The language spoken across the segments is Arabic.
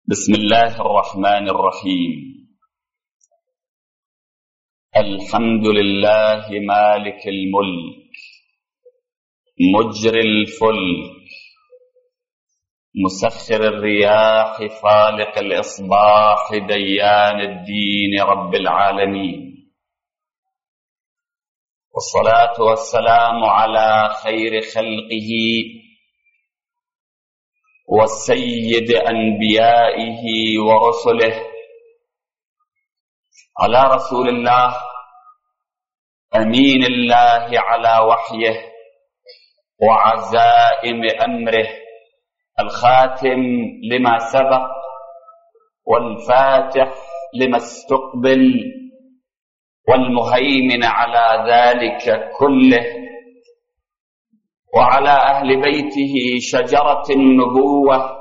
بسم الله الرحمن الرحيم. الحمد لله مالك الملك مجري الفلك مسخر الرياح فالق الإصباح ديان الدين رب العالمين، والصلاة والسلام على خير خلقه والسيد أنبيائه ورسله، على رسول الله أمين الله على وحيه وعزائم أمره، الخاتم لما سبق والفاتح لما استقبل والمهيمن على ذلك كله، وعلى أهل بيته شجرة النبوة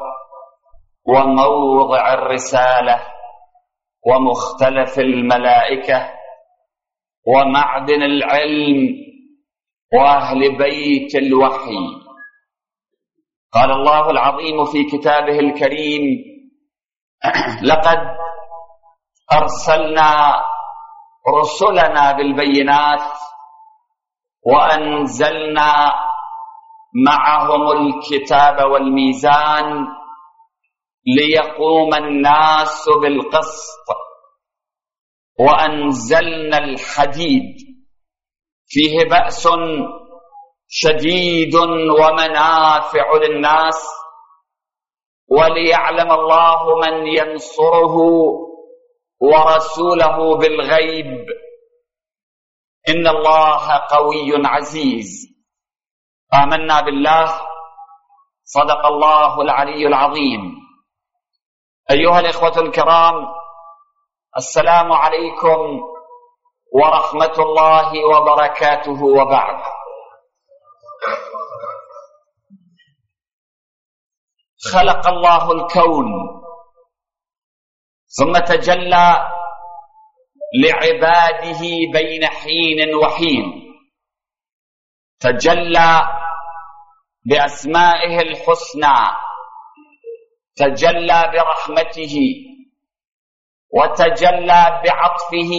وموضع الرسالة ومختلف الملائكة ومعدن العلم وأهل بيت الوحي. قال الله العظيم في كتابه الكريم: لقد أرسلنا رسلنا بالبينات وأنزلنا معهم الكتاب والميزان ليقوم الناس بالقسط، وأنزلنا الحديد فيه بأس شديد ومنافع للناس، وليعلم الله من ينصره ورسوله بالغيب، إن الله قوي عزيز. آمنا بالله، صدق الله العلي العظيم. أيها الإخوة الكرام، السلام عليكم ورحمة الله وبركاته، وبعد. خلق الله الكون ثم تجلى لعباده بين حين وحين، تجلى بأسمائه الحسنى، تجلى برحمته، وتجلى بعطفه،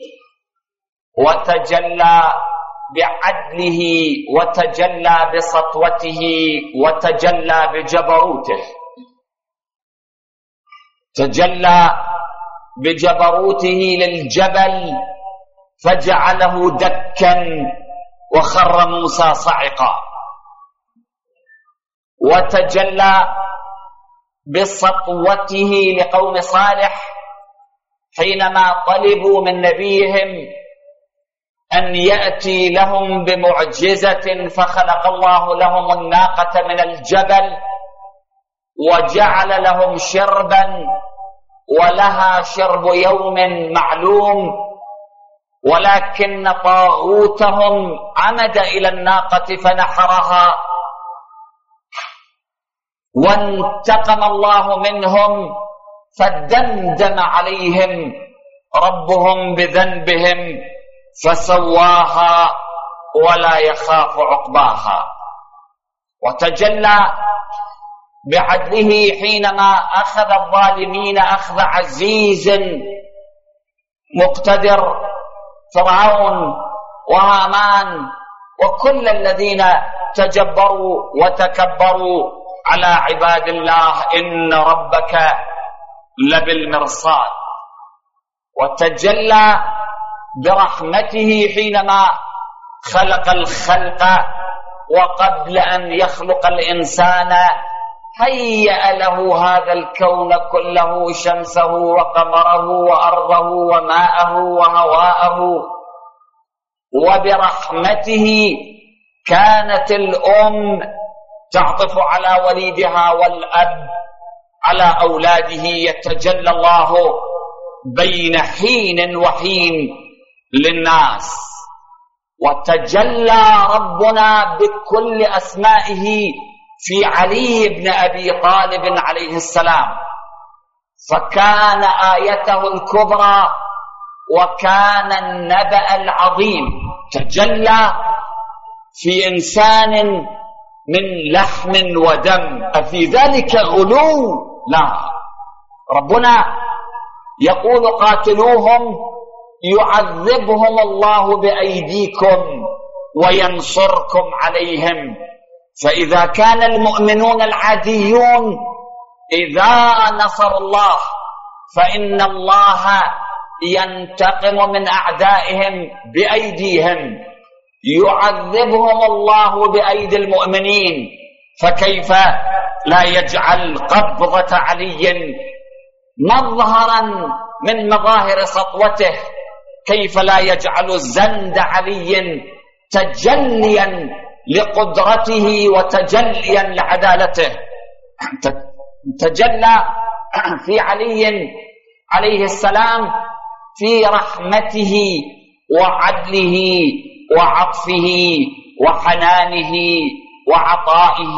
وتجلى بعدله، وتجلى بسطوته، وتجلى بجبروته. تجلى بجبروته للجبل فجعله دكا وخر موسى صعقا، وتجلى بسطوته لقوم صالح حينما طلبوا من نبيهم أن يأتي لهم بمعجزة، فخلق الله لهم الناقة من الجبل وجعل لهم شربا ولها شرب يوم معلوم، ولكن طاغوتهم عمد إلى الناقة فنحرها، وانتقم الله منهم فدمدم عليهم ربهم بذنبهم فسواها ولا يخاف عقباها. وتجلى بعدله حينما أخذ الظالمين أخذ عزيز مقتدر، فرعون وهامان وكل الذين تجبروا وتكبروا على عباد الله، إن ربك لبالمرصاد. وتجلى برحمته حينما خلق الخلق، وقبل أن يخلق الإنسان هيأ له هذا الكون كله، شمسه وقمره وأرضه وماءه وهواءه. وبرحمته كانت الأم تعطف على وليدها والأب على أولاده. يتجلى الله بين حين وحين للناس، وتجلى ربنا بكل أسمائه في علي بن أبي طالب عليه السلام، فكان آيته الكبرى وكان النبأ العظيم. تجلى في إنسان من لحم ودم، أفي ذلك غلو؟ لا، ربنا يقول قاتلوهم يعذبهم الله بأيديكم وينصركم عليهم. فإذا كان المؤمنون العاديون إذا نصر الله فإن الله ينتقم من أعدائهم بأيديهم، يعذبهم الله بأيدي المؤمنين، فكيف لا يجعل قبضة علي مظهرا من مظاهر سطوته؟ كيف لا يجعل زند علي تجليا لقدرته وتجليا لعدالته؟ تجلى في علي عليه السلام في رحمته وعدله وعطفه وحنانه وعطائه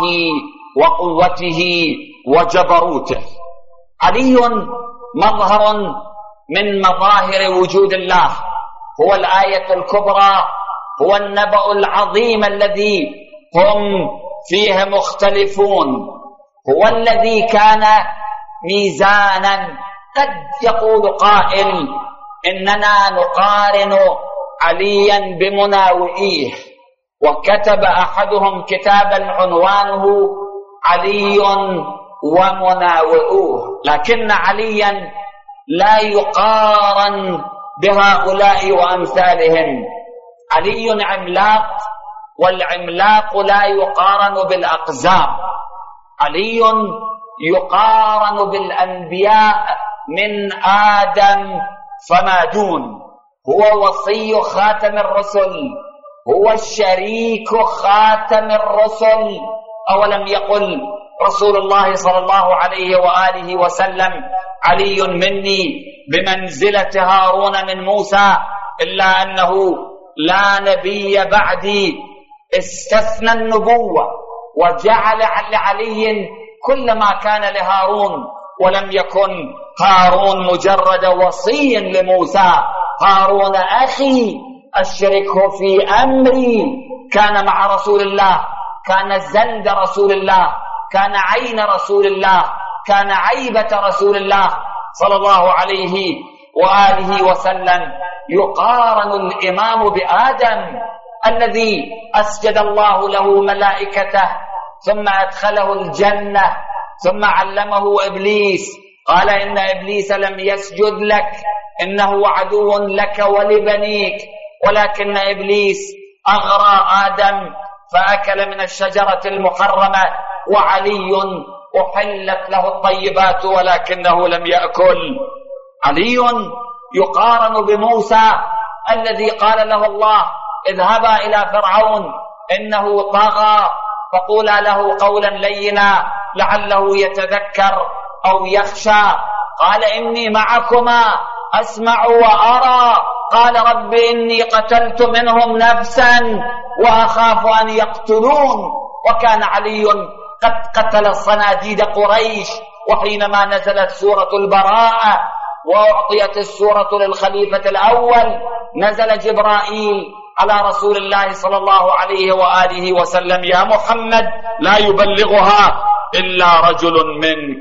وقوته وجبروته. علي مظهر من مظاهر وجود الله، هو الآية الكبرى، هو النبأ العظيم الذي هم فيه مختلفون، هو الذي كان ميزانا. قد يقول قائل إننا نقارن عليا بمناوئيه، وكتب أحدهم كتابا عنوانه علي ومناوئوه، لكن عليا لا يقارن بهؤلاء وأمثالهم. علي عملاق، والعملاق لا يقارن بالأقزام. علي يقارن بالأنبياء من آدم فما دون، هو وصي خاتم الرسل، هو الشريك خاتم الرسل. أولم يقل رسول الله صلى الله عليه وآله وسلم علي مني بمنزلة هارون من موسى، إلا أنه لا نبي بعدي، استثنى النبوة وجعل لعلي كل ما كان لهارون، ولم يكن هارون مجرد وصي لموسى، هارون أخي أشركه في أمري، كان مع رسول الله، كان زند رسول الله، كان عين رسول الله، كان عيبة رسول الله صلى الله عليه وآله وسلم. يقارن الإمام بآدم الذي أسجد الله له ملائكته ثم أدخله الجنة، ثم علمه إبليس، قال إن إبليس لم يسجد لك، إنه عدو لك ولبنيك، ولكن إبليس أغرى آدم فأكل من الشجرة المحرمة، وعلي أحلت له الطيبات ولكنه لم يأكل. علي يقارن بموسى الذي قال له الله اذهبا إلى فرعون إنه طغى فقولا له قولا لينا لعله يتذكر أو يخشى، قال إني معكما أسمع وأرى، قال رب إني قتلت منهم نفسا وأخاف أن يقتلون. وكان علي قد قتل صناديد قريش، وحينما نزلت سورة البراءة وأعطيت السورة للخليفة الأول، نزل جبرائيل على رسول الله صلى الله عليه وآله وسلم يا محمد لا يبلغها إلا رجل منك،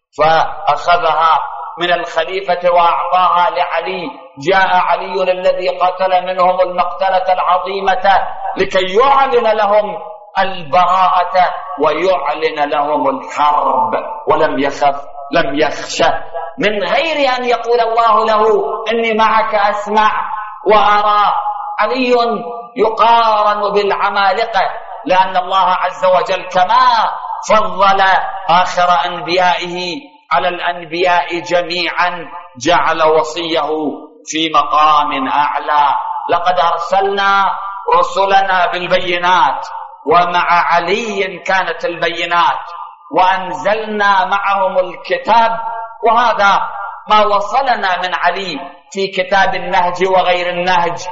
فأخذها من الخليفة وأعطاها لعلي. جاء علي الذي قتل منهم المقتلة العظيمة لكي يعلن لهم البراءة ويعلن لهم الحرب، ولم يخف، لم يخشى، من غير أن يقول الله له إني معك أسمع وأرى. علي يقارن بالعمالقة، لأن الله عز وجل كما فضل آخر أنبيائه على الأنبياء جميعا جعل وصيه في مقام أعلى. لقد أرسلنا رسلنا بالبينات، ومع علي كانت البينات، وأنزلنا معهم الكتاب، وهذا ما وصلنا من علي في كتاب النهج وغير النهج.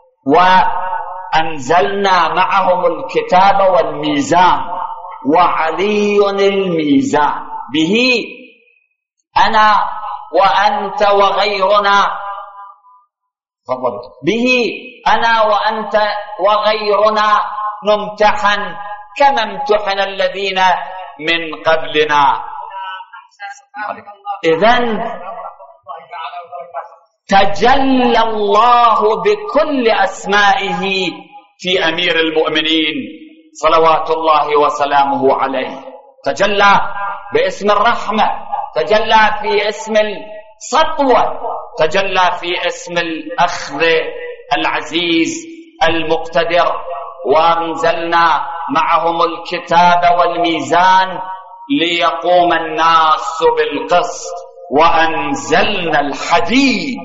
وأنزلنا معهم الكتاب والميزان، وعلي الميزان، به أنا وأنت وغيرنا، به أنا وأنت وغيرنا نمتحن كما امتحن الذين من قبلنا. إذن تجلى الله بكل أسمائه في أمير المؤمنين صلوات الله وسلامه عليه. تجلى باسم الرحمة، تجلى في اسم السطوة، تجلى في اسم الأخذ العزيز المقتدر. وأنزلنا معهم الكتاب والميزان ليقوم الناس بالقسط وأنزلنا الحديد.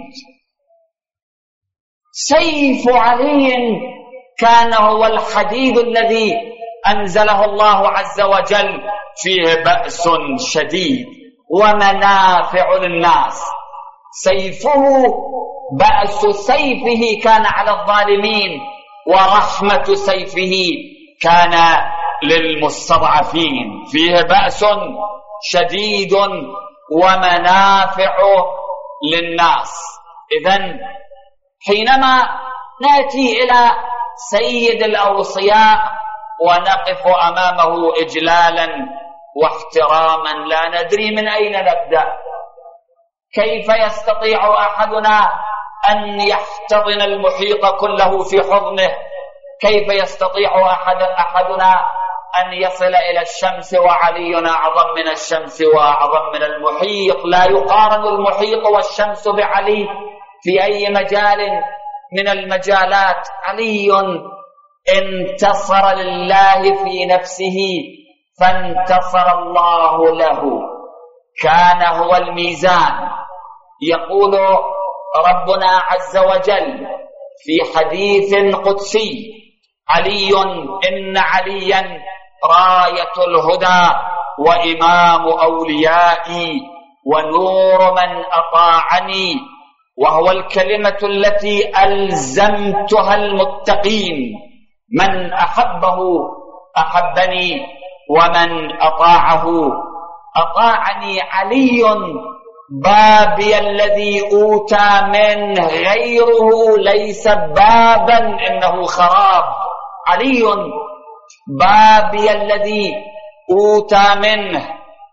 سيف علي كان هو الحديد الذي أنزله الله عز وجل، فيه بأس شديد ومنافع للناس. سيفه بأس سيفه كان على الظالمين، ورحمة سيفه كان للمستضعفين. فيه بأس شديد ومنافع للناس. إذن حينما نأتي إلى سيد الأوصياء ونقف أمامه إجلالا واحتراما لا ندري من أين نبدأ. كيف يستطيع أحدنا أن يحتضن المحيط كله في حضنه؟ كيف يستطيع أحدنا أن يصل إلى الشمس وعلي أعظم من الشمس وأعظم من المحيط؟ لا يقارن المحيط والشمس بعلي في أي مجال من المجالات. علي انتصر لله في نفسه فانتصر الله له، كان هو الميزان. يقول ربنا عز وجل في حديث قدسي: علي إن عليا راية الهدى وإمام أوليائي ونور من أطاعني، وهو الكلمة التي ألزمتها المتقين. من أحبه أحبني ومن أطاعه أطاعني. علي بابي الذي أوتى منه، غيره ليس بابا إنه خراب. علي بابي الذي أوتى منه،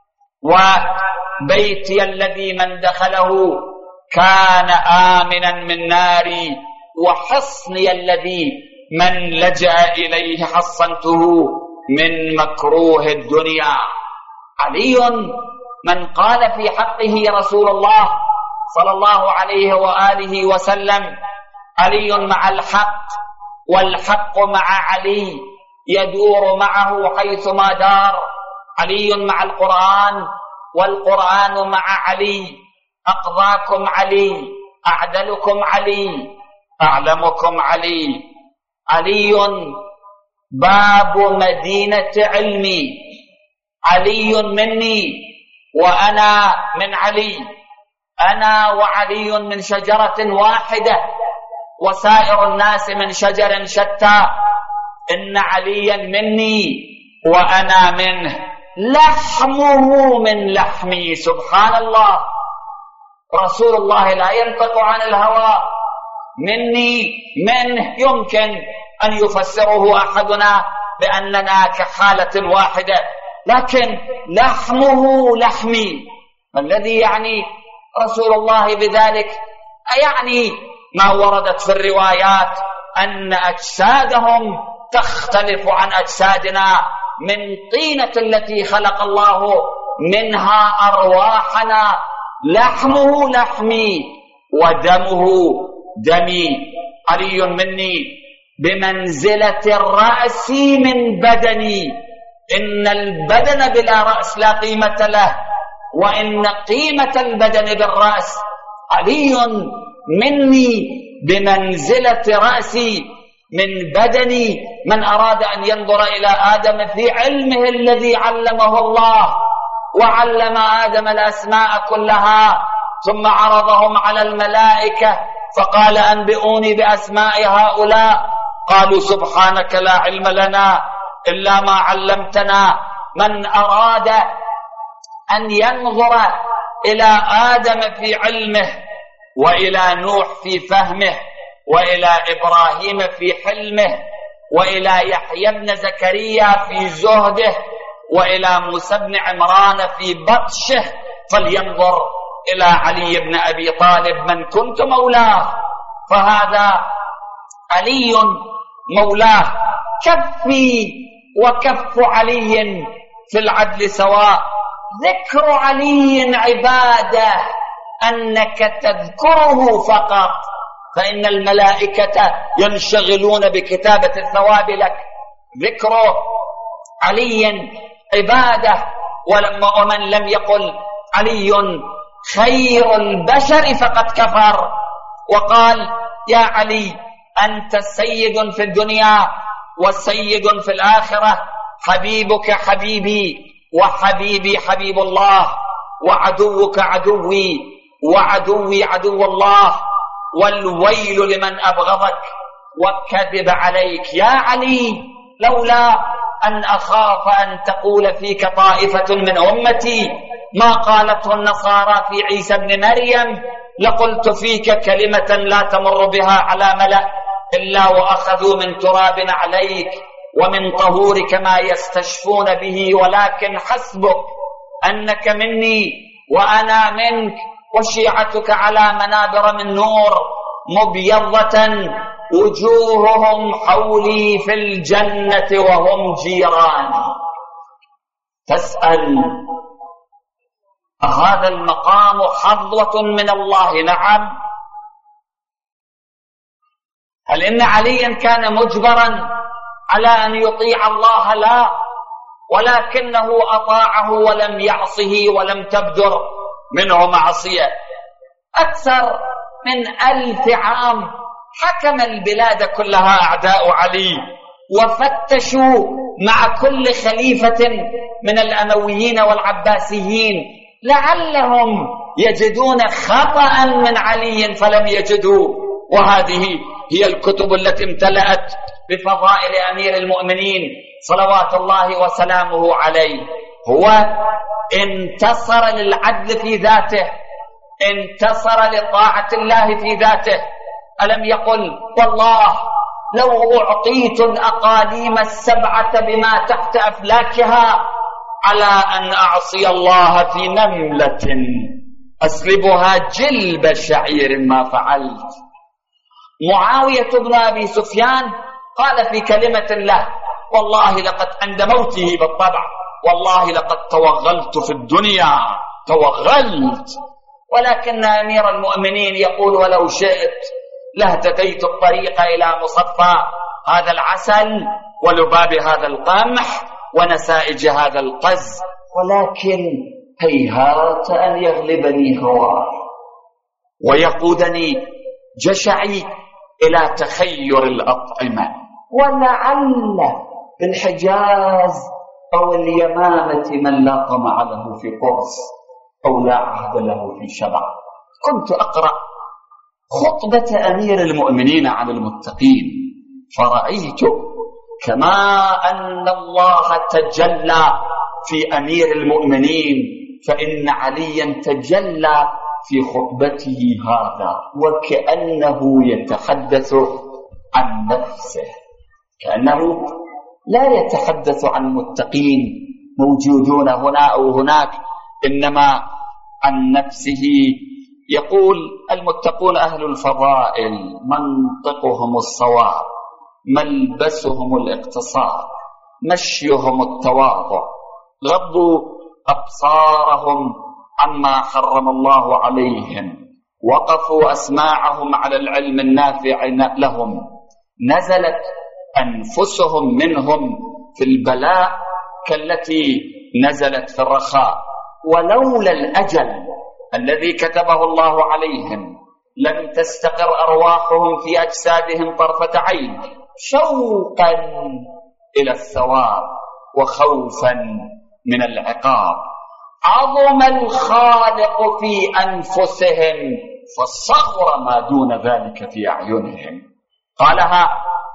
وبيتي الذي من دخله كان آمنا من ناري، وحصني الذي من لجأ إليه حصنته من مكروه الدنيا. علي من قال في حقه رسول الله صلى الله عليه وآله وسلم: علي مع الحق والحق مع علي، يدور معه حيثما دار. علي مع القرآن والقرآن مع علي. أقضاكم علي، أعدلكم علي، أعلمكم علي. علي باب مدينة علمي. علي مني وأنا من علي. أنا وعلي من شجرة واحدة وسائر الناس من شجر شتى. إن عليا مني وأنا منه، لحمه من لحمي. سبحان الله، رسول الله لا ينطق عن الهوى. مني منه يمكن أن يفسره أحدنا بأننا كحالة واحدة، لكن لحمه لحمي. ما الذي يعني رسول الله بذلك؟ أيعني ما وردت في الروايات أن أجسادهم تختلف عن أجسادنا من طينة التي خلق الله منها أرواحنا. لحمه لحمي ودمه دمي. علي مني بمنزلة الرأس من بدني. إن البدن بلا رأس لا قيمة له، وإن قيمة البدن بالرأس. علي مني بمنزلة رأسي من بدني. من أراد أن ينظر إلى آدم في علمه الذي علمه الله، وعلم آدم الأسماء كلها، ثم عرضهم على الملائكة فقال: أنبئوني بأسماء هؤلاء. قالوا: سبحانك لا علم لنا إلا ما علمتنا. من أراد أن ينظر إلى آدم في علمه، وإلى نوح في فهمه، وإلى إبراهيم في حلمه، وإلى يحيى بن زكريا في زهده، وإلى موسى بن عمران في بطشه، فلينظر إلى علي بن أبي طالب من كنت مولاه، فهذا علي مولاه. كفي وكف علي في العدل سواء. ذكر علي عبادة، أنك تذكره فقط، فإن الملائكة ينشغلون بكتابة الثواب لك. ذكر علي عبادة. ومن لم يقل علي خير البشر فقد كفر، وقال يا علي أنت سيد في الدنيا وسيد في الآخرة، حبيبك حبيبي وحبيبي حبيب الله، وعدوك عدوي وعدوي عدو الله، والويل لمن أبغضك وكذب عليك. يا علي لولا أن أخاف أن تقول فيك طائفة من أمتي ما قالته النصارى في عيسى بن مريم لقلت فيك كلمة لا تمر بها على ملأ إلا وأخذوا من تراب عليك ومن طهورك ما يستشفون به، ولكن حسبك أنك مني وأنا منك، وشيعتك على منابر من نور مبيضة وجوههم حولي في الجنة وهم جيران. تسأل هذا المقام حظوة من الله؟ نعم. هل إن عليا كان مجبرا على أن يطيع الله؟ لا، ولكنه أطاعه ولم يعصه ولم تبدر منه معصية. أكثر من 1000 عام حكم البلاد كلها أعداء علي، وفتشوا مع كل خليفة من الأمويين والعباسيين لعلهم يجدون خطأ من علي فلم يجدوا. وهذه هي الكتب التي امتلأت بفضائل أمير المؤمنين صلوات الله وسلامه عليه. هو انتصر للعدل في ذاته، انتصر لطاعة الله في ذاته. ألم يقل والله لو أعطيت الأقاليم السبعة بما تحت أفلاكها على أن أعصي الله في نملة أسلبها جلب شعير ما فعلت. معاوية بن أبي سفيان قال في كلمة له والله لقد عند موته بالطبع والله لقد توغلت في الدنيا، توغلت، ولكن أمير المؤمنين يقول ولو شئت لاهتديت الطريق إلى مصفى هذا العسل ولباب هذا القمح ونسائج هذا القز، ولكن هيهات أن يغلبني هواي ويقودني جشعي إلى تخير الأطعمة، ولعل بالحجاز أو اليمامة من لا طمع له في قرص أو لا عهد له في شبع. كنت أقرأ خطبة أمير المؤمنين عن المتقين فرأيت كما أن الله تجلى في أمير المؤمنين فإن عليا تجلى في خطبته هذا وكأنه يتحدث عن نفسه، كأنه لا يتحدث عن متقين موجودون هنا أو هناك، إنما عن نفسه. يقول المتقون أهل الفضائل منطقهم الصواب، ملبسهم الاقتصاد، مشيهم التواضع، غضوا أبصارهم عما حرم الله عليهم، وقفوا أسماعهم على العلم النافع لهم، نزلت أنفسهم منهم في البلاء كالتي نزلت في الرخاء، ولولا الأجل الذي كتبه الله عليهم لم تستقر أرواحهم في أجسادهم طرفة عين، شوقا إلى الثواب وخوفا من العقاب. عظم الخالق في أنفسهم فصغر ما دون ذلك في أعينهم. قالها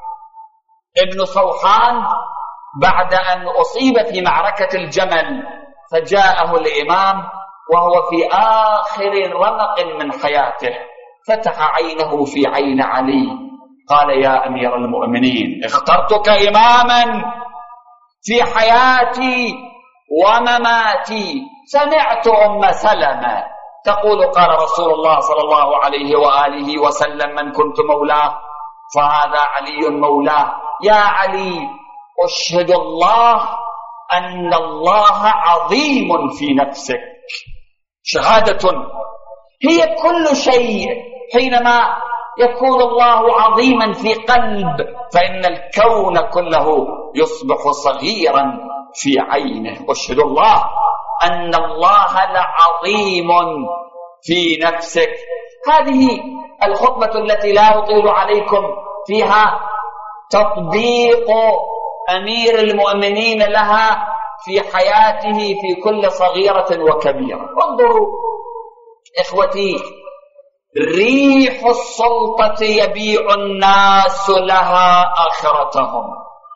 ابن صوحان بعد أن أصيب في معركة الجمل، فجاءه الإمام وهو في آخر رمق من حياته، فتح عينه في عين علي، قال يا أمير المؤمنين اخترتك إماما في حياتي ومماتي. سمعت أم سلمة تقول قال رسول الله صلى الله عليه وآله وسلم من كنت مولاه فهذا علي مولاه. يا علي أشهد الله أن الله عظيم في نفسك. شهادة هي كل شيء. حينما يكون الله عظيما في قلب فإن الكون كله يصبح صغيرا في عينه. أشهد الله أن الله لعظيم في نفسك. هذه الخطبة التي لا أطيل عليكم فيها تطبيق أمير المؤمنين لها في حياته في كل صغيرة وكبيرة. انظروا إخوتي، ريح السلطة يبيع الناس لها آخرتهم.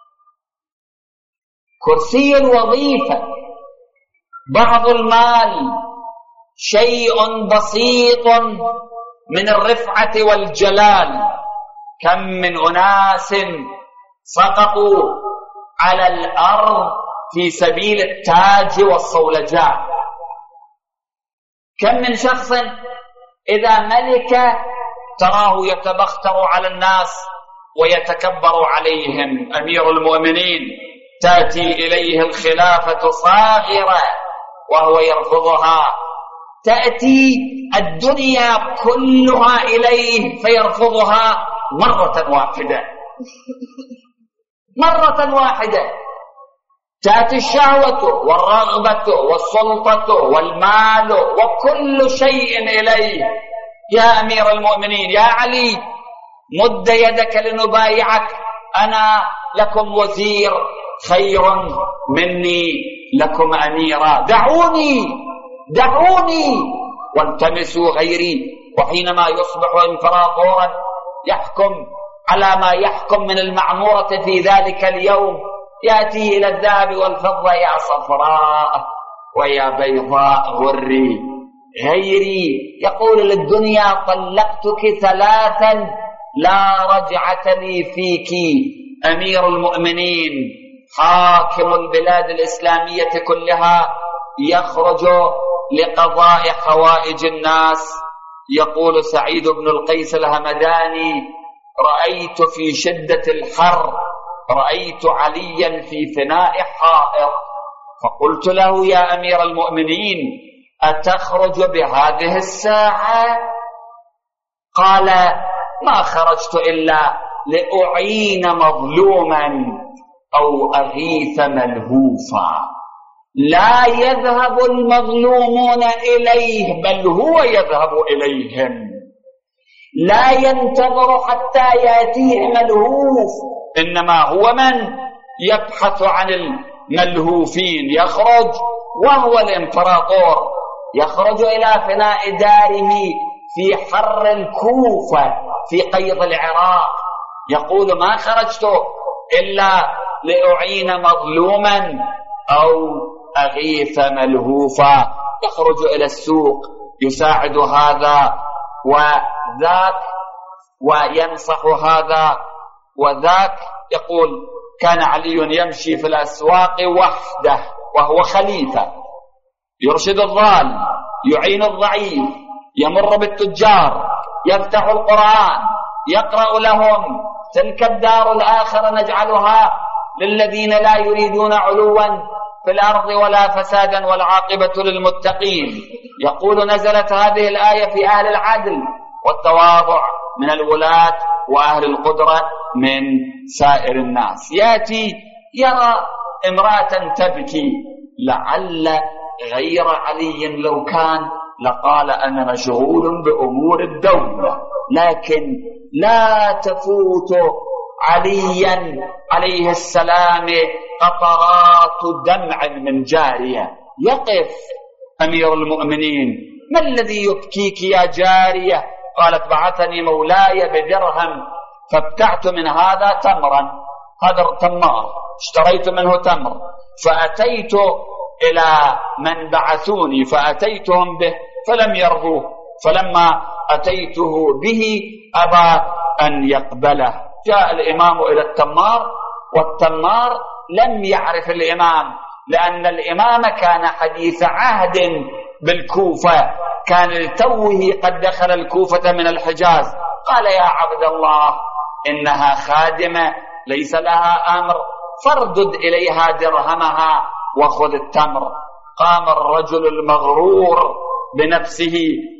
كرسي الوظيفة، بعض المال، شيء بسيط من الرفعة والجلال. كم من أناس سقطوا على الأرض في سبيل التاج والصولجان. كم من شخص إذا ملك تراه يتبختر على الناس ويتكبر عليهم. أمير المؤمنين تأتي إليه الخلافة صاغرة وهو يرفضها، تأتي الدنيا كلها إليه فيرفضها مرة واحدة. مرة واحدة تأتي الشهوة والرغبة والسلطة والمال وكل شيء إليه. يا أمير المؤمنين، يا علي، مد يدك لنبايعك، أنا لكم وزير خير مني لكم أميرا. دعوني والتمسوا غيري. وحينما يصبح إمبراطورا يحكم على ما يحكم من المعمورة في ذلك اليوم، يأتي إلى الذهب والفضة، يا صفراء ويا بيضاء غري غيري. يقول للدنيا طلقتك 3 لا رجعة لي فيك. أمير المؤمنين حاكم البلاد الإسلامية كلها يخرج لقضاء حوائج الناس. يقول سعيد بن القيس الهمداني: رأيت في شدة الحر رأيت عليا في فناء حائط، فقلت له: يا أمير المؤمنين أتخرج بهذه الساعة؟ قال: ما خرجت إلا لأعين مظلوما أو أغيث ملهوفا. لا يذهب المظلومون إليه بل هو يذهب إليهم. لا ينتظر حتى يأتيه ملهوف، إنما هو من يبحث عن الملهوفين. يخرج وهو الإمبراطور، يخرج إلى فناء داره في حر الكوفة في قيض العراق، يقول: ما خرجت إلا لأعين مظلوما أو أغيث ملهوفا. يخرج إلى السوق يساعد هذا وذاك وينصح هذا وذاك. يقول: كان علي يمشي في الأسواق وحده وهو خليفة، يرشد الضال، يعين الضعيف، يمر بالتجار، يفتح القرآن، يقرأ لهم: تلك الدار الآخرة نجعلها للذين لا يريدون علوا في الأرض ولا فسادا والعاقبة للمتقين. يقول: نزلت هذه الآية في أهل العدل والتواضع من الولاة وأهل القدرة من سائر الناس. يأتي يرى امرأة تبكي، لعل غير علي لو كان لقال: أنا مشغول بأمور الدولة، لكن لا تفوت عليا عليه السلام قطرات دمع من جارية. يقف أمير المؤمنين: ما الذي يبكيك يا جارية؟ قالت: بعثني مولاي بدرهم فابتعت من هذا تمرا، هذا تمار اشتريت منه تمر، فأتيت إلى من بعثوني فأتيتهم به فلم يرضوه، فلما أتيته به أبى أن يقبله. جاء الإمام إلى التمار، والتمار لم يعرف الإمام لأن الإمام كان حديث عهد بالكوفة، كان لتوه قد دخل الكوفة من الحجاز. قال يا عبد الله إنها خادمة ليس لها أمر، فاردد إليها درهمها وخذ التمر. قام الرجل المغرور بنفسه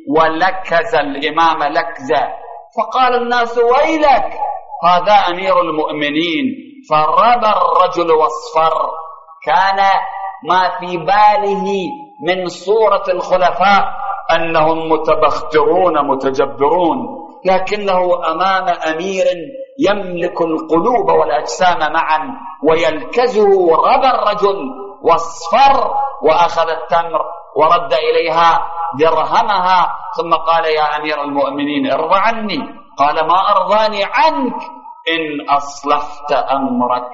ولكز الإمام لكزة، فقال الناس ويلك هذا أمير المؤمنين. فرب الرجل واصفر، كان ما في باله من صورة الخلفاء أنهم متبخترون متجبرون، لكنه أمام أمير يملك القلوب والأجسام معا ويلكزه. رب الرجل واصفر وأخذ التمر ورد إليها درهمها، ثم قال يا أمير المؤمنين ارض عني. قال ما أرضاني عنك إن أصلحت أمرك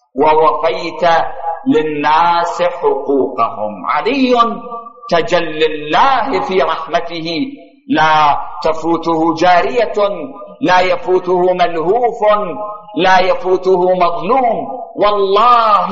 ووفيت للناس حقوقهم. علي تجل الله في رحمته، لا تفوته جارية، لا يفوته ملهوف، لا يفوته مظلوم. والله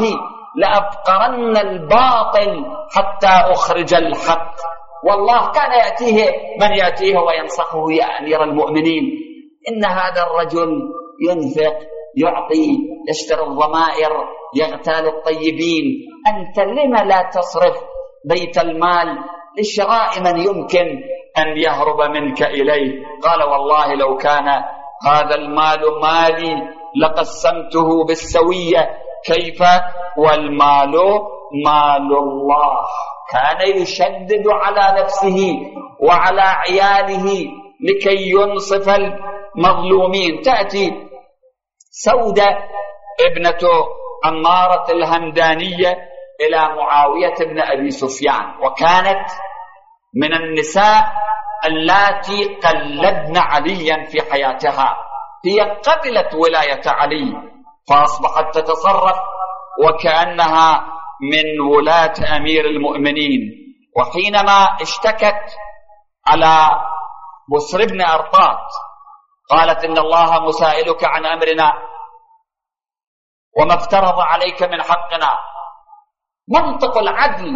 لأبقرن الباطل حتى أخرج الحق. والله كان يأتيه من يأتيه وينصحه يا أمير المؤمنين إن هذا الرجل ينفق، يعطي، يشتري الضمائر، يغتال الطيبين، أنت لما لا تصرف بيت المال لشراء من يمكن أن يهرب منك إليه؟ قال والله لو كان هذا المال مالي لقسمته بالسوية. كيف والمال مال الله؟ كان يشدد على نفسه وعلى عياله لكي ينصف المظلومين. تأتي سودة ابنة عمارة الهمدانية إلى معاوية بن أبي سفيان، وكانت من النساء اللاتي قلدن عليا في حياتها. هي قبلت ولاية علي فأصبحت تتصرف وكأنها من ولاة أمير المؤمنين. وحينما اشتكت على بسر بن أرطات قالت إن الله مسائلك عن أمرنا وما افترض عليك من حقنا. منطق العدل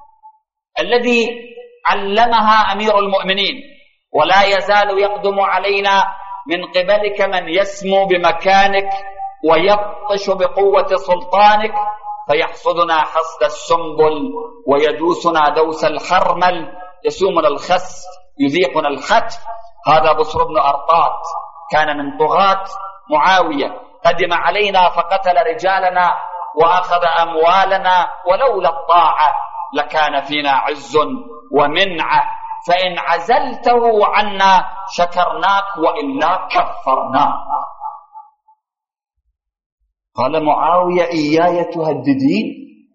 الذي علمها أمير المؤمنين. ولا يزال يقدم علينا من قبلك من يسمو بمكانك ويبطش بقوة سلطانك فيحصدنا حصد السنبل ويدوسنا دوس الحرمل، يسومنا الخس يذيقنا الختف. هذا بسر بن أرطات كان من طغاة معاوية، قدم علينا فقتل رجالنا وأخذ أموالنا، ولولا الطاعة لكان فينا عز ومنعة، فإن عزلته عنا شكرناك وإلا كفرناك. قال معاوية إياي تهددين،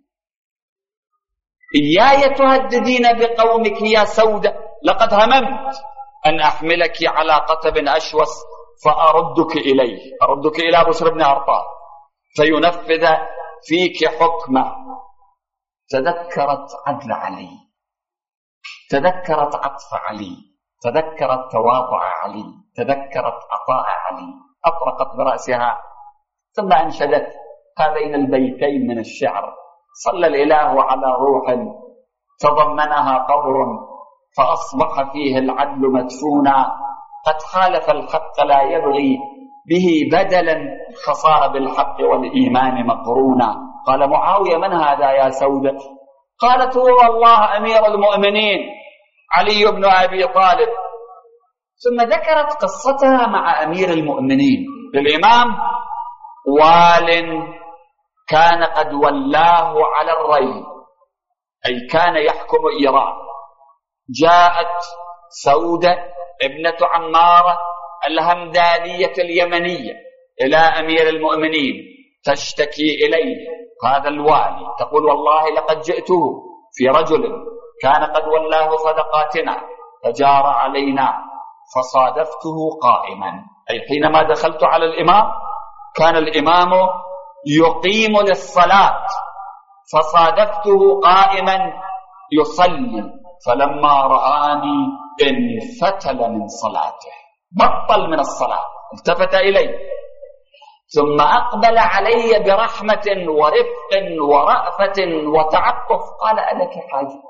إياي تهددين بقومك يا سودة، لقد هممت أن أحملك على قتب أشوس فأردك إليه، أردك إلى بسر بن أرطات فينفذ فيك حكمه. تذكرت عدل علي، تذكرت عطف علي، تذكرت تواضع علي، تذكرت عطاء علي، أطرقت برأسها ثم أنشدت هذين البيتين من الشعر: صلى الإله على روح تضمنها قبر فأصبح فيه العدل مدفونا، قد خالف الحق لا يبغي به بدلا فصار بالحق والإيمان مقرونا. قال معاوية من هذا يا سودة؟ قالت هو والله أمير المؤمنين علي بن أبي طالب. ثم ذكرت قصتها مع أمير المؤمنين. الإمام وال كان قد ولاه على الري، أي كان يحكم إيران. جاءت سودة ابنة عمارة الهمدانية اليمنية إلى أمير المؤمنين تشتكي إليه هذا الوالي، تقول والله لقد جئته في رجل كان قد ولاه صدقاتنا فجار علينا فصادفته قائما، أي حينما دخلت على الإمام كان الإمام يقيم للصلاة فصادفته قائما يصلي، فلما رآني انفتل من صلاته، بطل من الصلاة، التفت إلي ثم أقبل علي برحمة ورفق ورأفة وتعطف، قال: ألك حاجة؟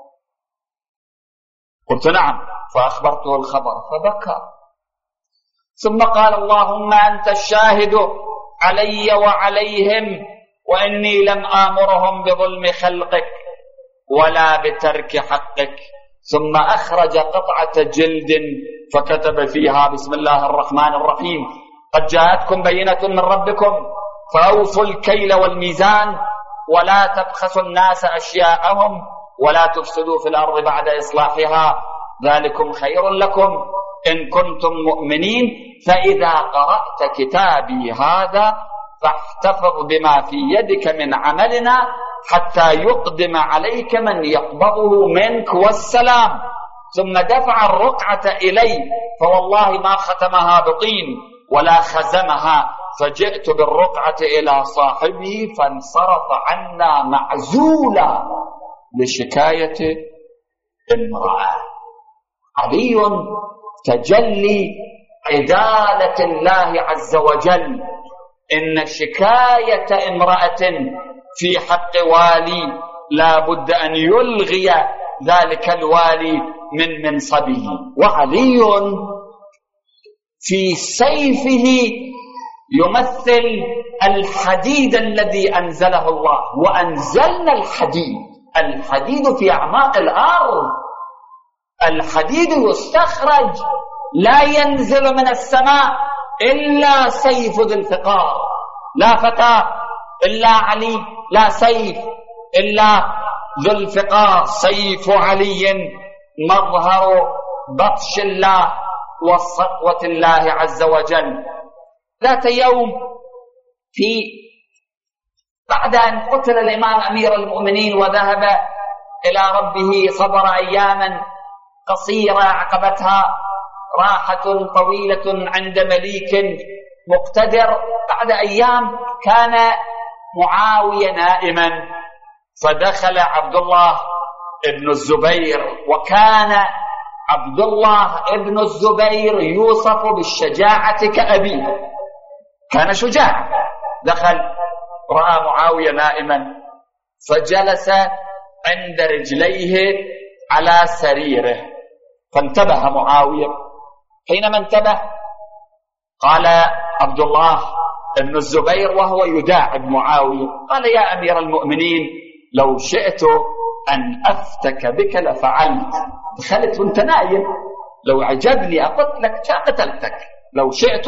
قلت: نعم. فأخبرته الخبر فبكى. ثم قال: اللهم أنت الشاهد علي وعليهم، وإني لم آمرهم بظلم خلقك ولا بترك حقك. ثم أخرج قطعة جلد فكتب فيها: بسم الله الرحمن الرحيم، قد جاءتكم بينة من ربكم فأوفوا الكيل والميزان ولا تبخسوا الناس أشياءهم ولا تفسدوا في الأرض بعد إصلاحها، ذلكم خير لكم إن كنتم مؤمنين، فإذا قرأت كتابي هذا فاحتفظ بما في يدك من عملنا حتى يقدم عليك من يقبضه منك والسلام. ثم دفع الرقعة إلي، فوالله ما ختمها بطين ولا خزمها، فجئت بالرقعة إلى صاحبه فانصرف عنا معزولا لشكاية امرأة. علي تجلي عدالة الله عز وجل، إن شكاية امرأة في حق والي لا بد أن يلغي ذلك الوالي من منصبه. وعلي في سيفه يمثل الحديد الذي أنزله الله، وأنزلنا الحديد في أعماق الأرض. الحديد يستخرج، لا ينزل من السماء إلا سيف ذي الفقار، لا فتى إلا علي، لا سيف إلا ذو الفقار. سيف علي مظهر بطش الله وسطوة الله عز وجل. ذات يوم بعد أن قتل الإمام أمير المؤمنين وذهب إلى ربه، صبر أياما قصيرة عقبتها راحة طويلة عند مليك مقتدر. بعد أيام كان معاوية نائما، فدخل عبد الله ابن الزبير، وكان عبد الله ابن الزبير يوصف بالشجاعة كأبيه، كان شجاع. دخل رأى معاوية نائما فجلس عند رجليه على سريره، فانتبه معاوية. حينما انتبه قال عبد الله ابن الزبير وهو يداعب معاوية، قال: يا أمير المؤمنين، لو شئت أن أفتك بك لفعلت. دخلت وانت نايم، لو عجبني أقتلك قتلتك، لو شئت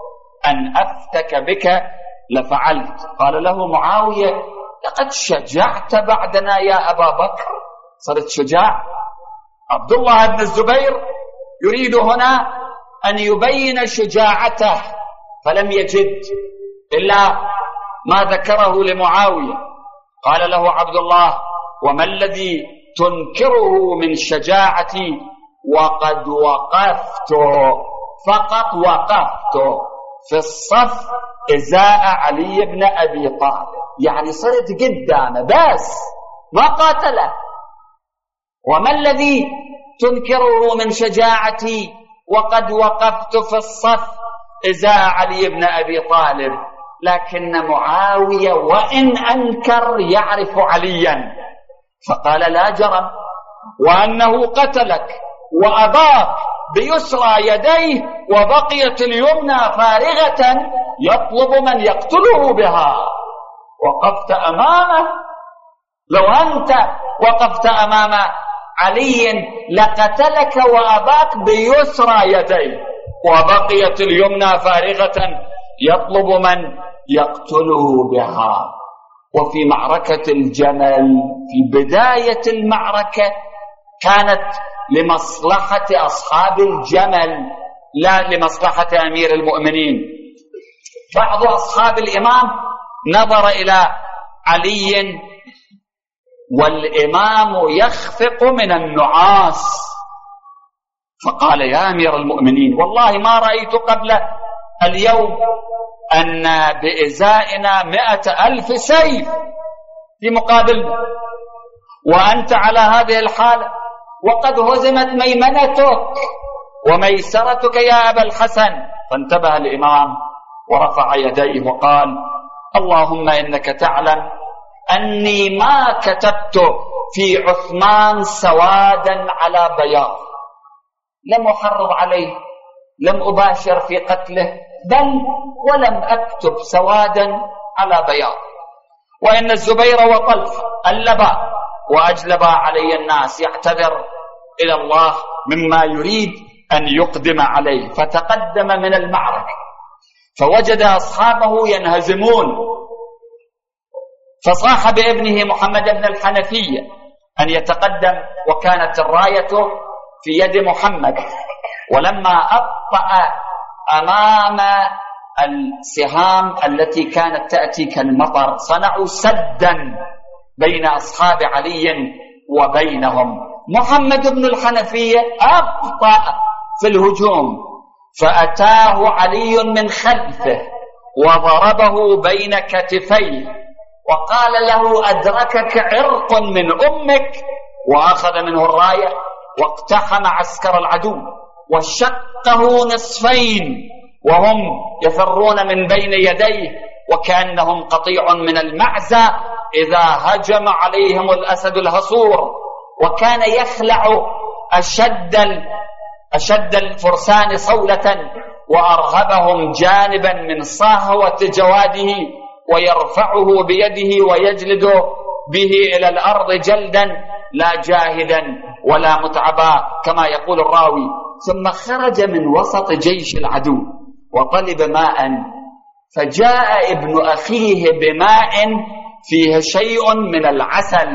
أن أفتك بك لفعلت. قال له معاوية: لقد شجعت بعدنا يا أبا بكر، صرت شجاع. عبد الله بن الزبير يريد هنا أن يبين شجاعته، فلم يجد إلا ما ذكره لمعاوية. قال له عبد الله: وما الذي تنكره من شجاعتي؟ وقد وقفت، فقط وقفت في الصف إزاء علي بن أبي طالب، يعني صرت قدامه بس ما قاتله. وما الذي تنكره من شجاعتي؟ وقد وقفت في الصف إزاء علي بن أبي طالب. لكن معاوية وإن أنكر يعرف عليا، فقال: لا جرم، وأنه قتلك وأباك بيسرى يديه وبقيت اليمنى فارغة يطلب من يقتله بها. وقفت أمامه، لو أنت وقفت أمام علي لقتلك وأباك بيسرى يديه وبقيت اليمنى فارغة يطلب من يقتله بها. وفي معركة الجمل في بداية المعركة كانت لمصلحة أصحاب الجمل لا لمصلحة أمير المؤمنين. بعض أصحاب الإمام نظر إلى علي والإمام يخفق من النعاس، فقال: يا أمير المؤمنين، والله ما رأيت قبل اليوم أن بإزائنا 100,000 سيف في مقابلنا، وأنت على هذه الحالة، وقد هزمت ميمنتك وميسرتك يا أبا الحسن. فانتبه الإمام ورفع يديه وقال: اللهم إنك تعلم أني ما كتبت في عثمان سوادا على بياض، لم أحرض عليه، لم أباشر في قتله، بل ولم أكتب سوادا على بياض، وإن الزبير وطلح ألبا وأجلبا علي الناس، يعتذر إلى الله مما يريد أن يقدم عليه. فتقدم من المعركة فوجد أصحابه ينهزمون، فصاح بابنه محمد بن الحنفية أن يتقدم، وكانت الراية في يد محمد. ولما أبطأ أمام السهام التي كانت تأتي كالمطر صنعوا سدا بين أصحاب علي وبينهم. محمد بن الحنفية أبطأ في الهجوم، فأتاه علي من خلفه وضربه بين كتفيه وقال له: أدركك عرق من أمك، وأخذ منه الراية واقتحم عسكر العدو وشقه نصفين وهم يفرون من بين يديه وكأنهم قطيع من المعزى إذا هجم عليهم الأسد الهصور. وكان يخلع أشد الفرسان صولة وأرهبهم جانبا من صهوة جواده، ويرفعه بيده ويجلد به إلى الأرض جلدا لا جاهدا ولا متعبا كما يقول الراوي. ثم خرج من وسط جيش العدو وطلب ماء، فجاء ابن أخيه بماء فيه شيء من العسل،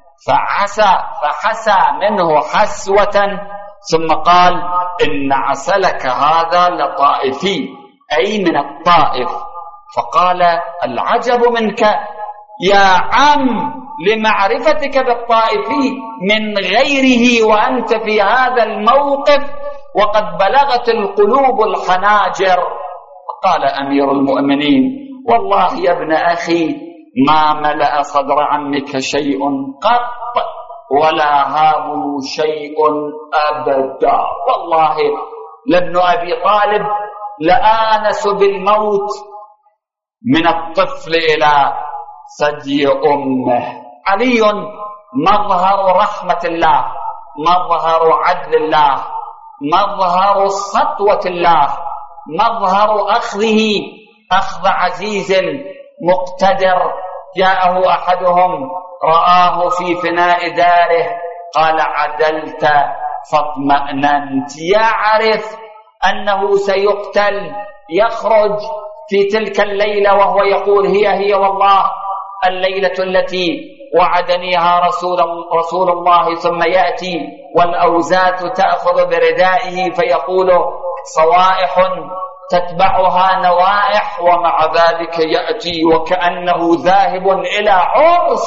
فحسى منه حسوة، ثم قال: إن عسلك هذا لطائفي، أي من الطائف. فقال: العجب منك يا عم لمعرفتك بالطائفي من غيره وأنت في هذا الموقف وقد بلغت القلوب الحناجر. فقال أمير المؤمنين: والله يا ابن أخي ما ملأ صدر عمك شيء قط ولا هابه شيء أبدا، والله لابن أبي طالب لآنس بالموت من الطفل إلى ثدي أمه. علي مظهر رحمة الله، مظهر عدل الله، مظهر سطوة الله، مظهر أخذه أخذ عزيز مقتدر. جاءه أحدهم رآه في فناء داره قال: عدلت فاطمأننت. يعرف أنه سيقتل، يخرج في تلك الليلة وهو يقول: هي والله الليلة التي وعدنيها رسول الله. ثم يأتي والأوزات تأخذ بردائه فيقول: صوائح تتبعها نوائح، ومع ذلك يأتي وكأنه ذاهب إلى عرس،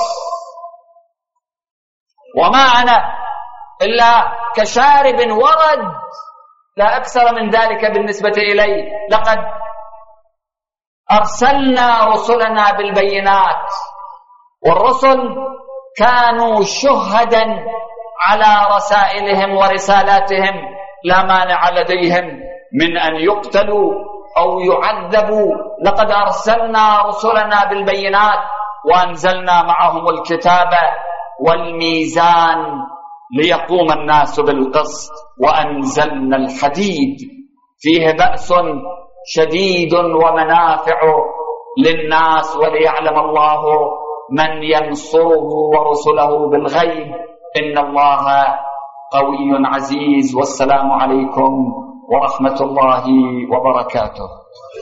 وما أنا إلا كشارب ورد، لا أكثر من ذلك بالنسبة إلي. لقد أرسلنا رسلنا بالبينات، والرسل كانوا شهدا على رسائلهم ورسالاتهم، لا مانع لديهم من أن يقتلوا أو يعذبوا. لقد أرسلنا رسلنا بالبينات وأنزلنا معهم الكتاب والميزان ليقوم الناس بالقسط، وأنزلنا الحديد فيه بأس شديد ومنافع للناس وليعلم الله من ينصره ورسله بالغيب، إن الله قوي عزيز. والسلام عليكم ورحمة الله وبركاته.